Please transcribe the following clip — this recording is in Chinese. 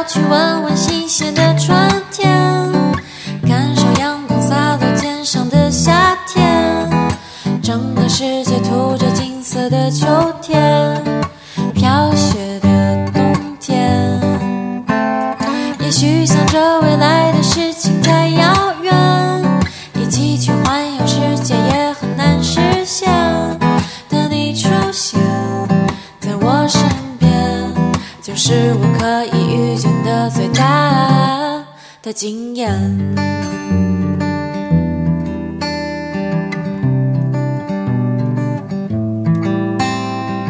去闻闻新鲜的春天，感受阳光洒落肩上的夏天，整个世界涂着金色的秋天，飘雪的冬天。也许想着未来的事情太遥远，一起去环游世界也很难实现，等你出现在我身边，就是我可以遇见的最大的惊艳。